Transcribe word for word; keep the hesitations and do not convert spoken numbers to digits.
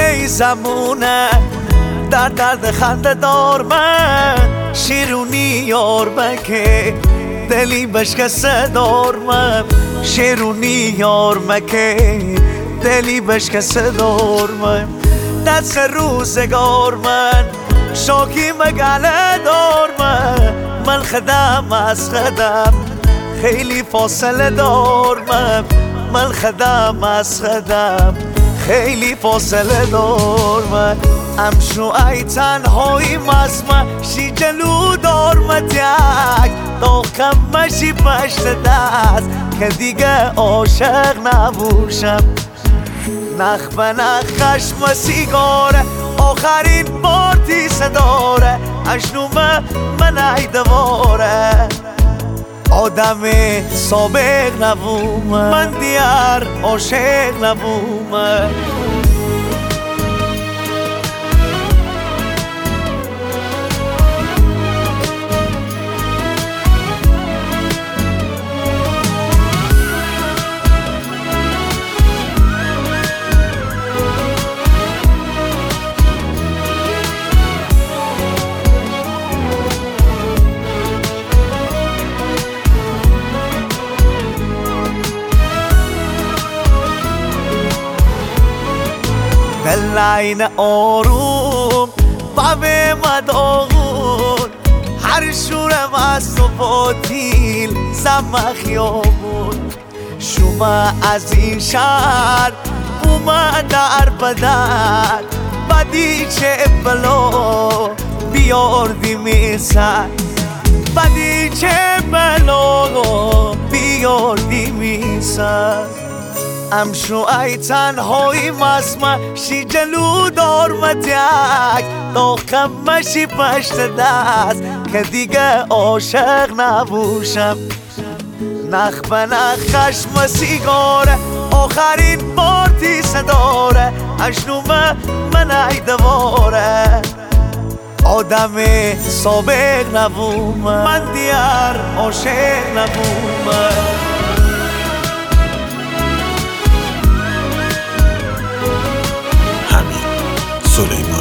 ای زمونه در درد خنده دار من شیرونی یار مکه دلی بشکسته دار من شیرونی یار مکه دلی بشکسته دار من دست روزگار من شاکی مگله دار من من خدم از خدم خیلی فاصله دار من من خدم از خدم خیلی فاصله دار من امشو ای تنهایی مزمه شی جلو دار مدیک تا کمشی پشت دست که دیگه عاشق نبوشم نخ به نخ خشم سیگاره آخرین بار تیسه داره اشنومه من ای دواره آدم سابق نبومه من دیار عاشق نبومه دلعین آروم بابه مداغون هر شورم از تو باطیل زم خیابون شما از این شهر اومد در بدر بدی چه بلا بیاردی میسر بدی چه بلا بیاردی میسر امشو ای تنهایی مزمه شی جلو دار مدیک تا کمشی پشت دست که دیگه عاشق نبوشم نخ به نخ خشم سیگاره آخرین بار تیسه داره اشنومه من ای دواره آدم سابق نبومه من دیار عاشق نبومه سلیمان